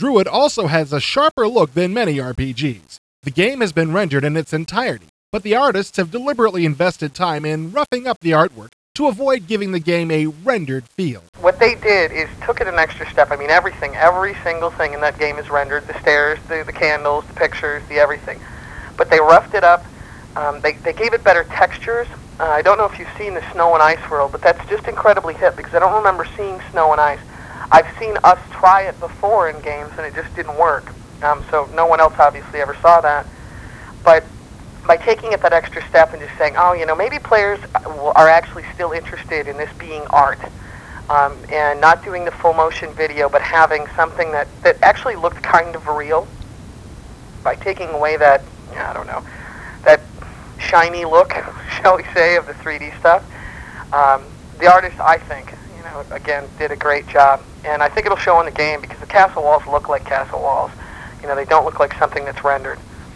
Druid also has a sharper look than many RPGs. The game has been rendered in its entirety, but the artists have deliberately invested time in roughing up the artwork to avoid giving the game a rendered feel. What they did is took it an extra step. I mean, everything, every single thing in that game is rendered. The stairs, the candles, the pictures, the everything. But they roughed it up. They gave it better textures. I don't know if you've seen the Snow and Ice world, but that's just incredibly hip because I don't remember seeing Snow and Ice. I've seen us try it before in games, and it just didn't work. So no one else obviously ever saw that. But by taking it that extra step and just saying, oh, maybe players are actually still interested in this being art, and not doing the full motion video, but having something that actually looked kind of real, by taking away that, I don't know, that shiny look, shall we say, of the 3D stuff. The artist, I think, again, did a great job. And I think it'll show in the game because the castle walls look like castle walls. They don't look like something that's rendered.